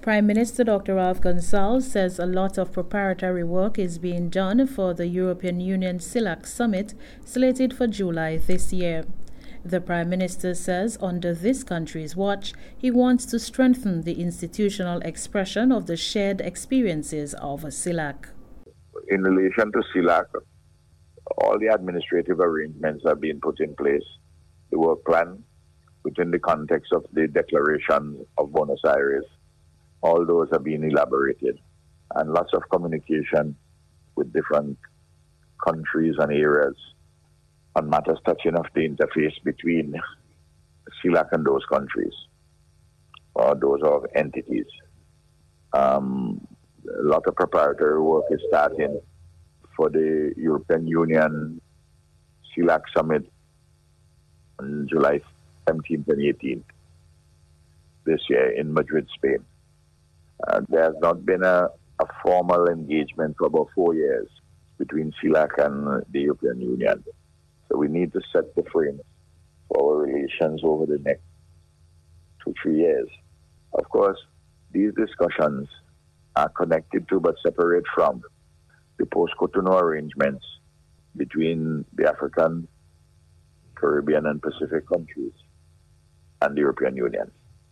Prime Minister Dr. Ralph Gonsalves says a lot of preparatory work is being done for the European Union CELAC summit slated for July this year. The Prime Minister says under this country's watch, he wants to strengthen the institutional expression of the shared experiences of CELAC. In relation to CELAC, all the administrative arrangements have been put in place. The work plan within the context of the Declaration of Buenos Aires, all those have been elaborated, and lots of communication with different countries and areas on matters touching of the interface between CELAC and those countries or those of entities. A lot of preparatory work is starting for the European Union CELAC summit on July 17th and 18th this year in Madrid, Spain. There has not been a formal engagement for about 4 years between CELAC and the European Union. So we need to set the frame for our relations over the next 2-3 years. Of course, these discussions are connected to but separate from the post-Cotonou arrangements between the African, Caribbean, and Pacific countries and the European Union.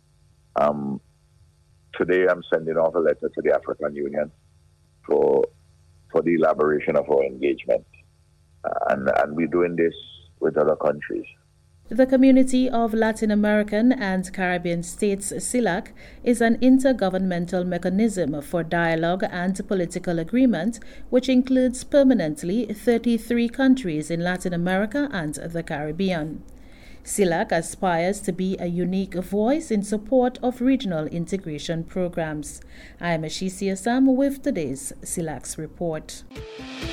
Today, I'm sending off a letter to the African Union for the elaboration of our engagement. And we're doing this with other countries. The Community of Latin American and Caribbean States, CELAC, is an intergovernmental mechanism for dialogue and political agreement, which includes permanently 33 countries in Latin America and the Caribbean. CELAC aspires to be a unique voice in support of regional integration programs. I am Ashisia Sam with today's CELAC's report.